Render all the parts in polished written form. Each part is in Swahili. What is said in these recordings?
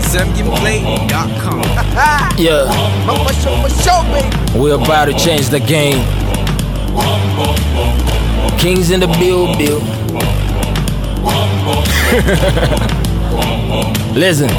SamGameplay.com. Yeah, Show, baby. we're about to change the game. Kings in the build. Listen.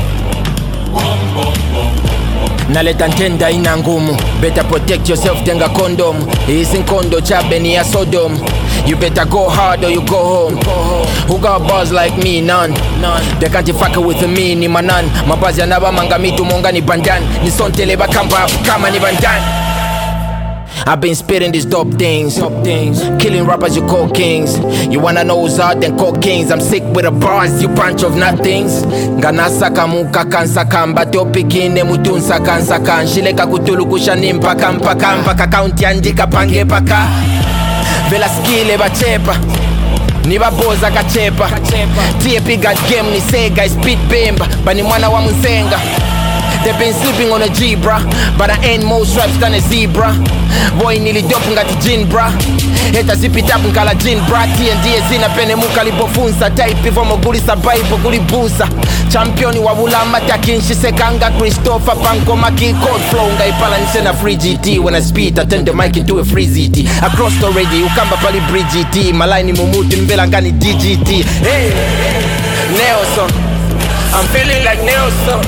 Naleta ntenda ina ngumu. Better protect yourself, tenga condom. Isi nkondo chabe ni ya Sodom. You better go hard or you go home. Who got bars like me? None. They can't fuck with me, ni manan. Mabazi anaba mangamitu monga ni bandan. Ni sontele bakamba kama ni bandan. I've been spitting these dope things. Killing rappers you call kings. You wanna know who's hard then call kings. I'm sick with the bars, you bunch of nothings. Nganasaka muka kansaka mbato pikine mutunsa kansaka. Nshileka kutulu kushani mpaka kaunti andika pange paka. Vela skile bachepa niba boza kachepa. TAP got game ni sega speed bemba. Bani mwana wa mzenga. They've been sleeping on a G, bruh, but I ain't more stripes than a zebra. Boy nili dope ngati gin, bruh. Heta zipi tapu nkala gin, bruh. TND zina pene muka lipofunsa. Type ivo moguli sabaipo guli busa. Championi wa wulama takinshi sekanga. Christopher Panko maki code flow. Nga ipala nisena free GT. When I speed I turn the mic into a free ZT. Across the radio ukamba pali bridge GT. Malaini mumuti mbela ngani DGT. Hey, Nelson, I'm feeling like Nelson.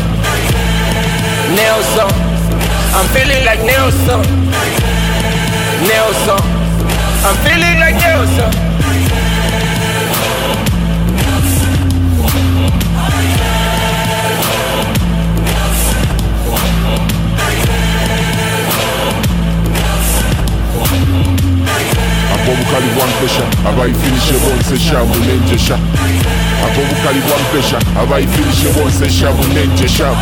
I'm feeling like Nelson. I'm feeling like Nelson. Abobukali one pressure, abai finish it once a shabu ninja shot. Abobukali one pressure, abai finish it once a shabu ninja shot.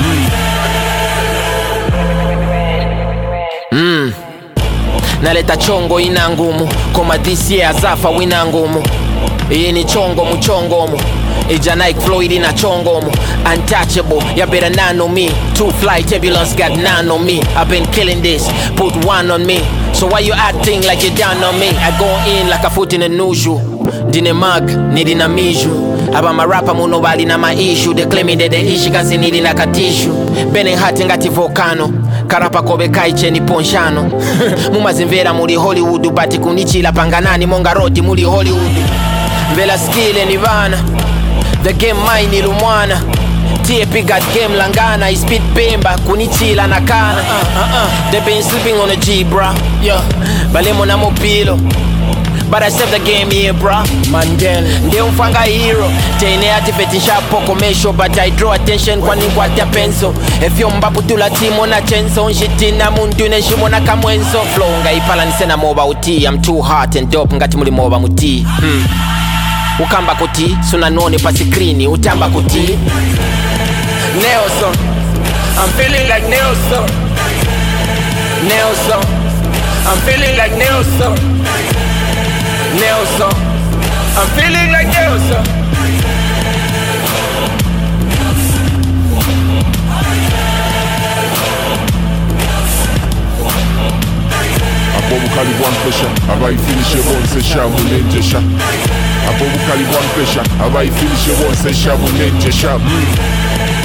Naleta chongo ina ngumu. Koma this year zafa wina ngumu. Iyi ni chongo muchongomu. Ija Nike Floyd ina chongomu. Untouchable, ya better none on me. 2 flight ambulance got none on me. I've been killing this, put 1 on me. So why you acting like you down on me? I go in like a foot in a nuju. Dine mag, nidi na miju. Aba marapa muno bali na ma issue. They claiming that the issue kasi nidi na katishu. Bene hati ngati volcano. Karapa kobe kaiche ni ponshano. Mumazimvera muri Hollywood. Bati kunichila panganani monga roti muri Hollywood. Vela skile ni vana. The game mine ilumwana. TAP got game langana. I speed bemba kunichila na kana. They been sleeping on a G, bruh. Yeah, balemo na mobilo. But I saved the game here, bruh. Mandela ndio mfanga hero. Tene atifeti shapo commercial. But I draw attention kwa ningwa tia penso. Efyo mbapu tula timo na chenso. Nshitina mundu neshimo na kamwenso. Flow nga ipala nisena moba uti. I'm too hot and dope ngati muli moba muti. Ukamba kuti, suna noni pa sikrini. Utamba kuti Nelson, I'm feeling like Nelson. I'm feeling like Nelson. I'm feeling like Nelson. Abobukali one pressure, abai finish it once a shabu ninja shot. Abobukali one pressure, abai finish it once a shabu ninja shot.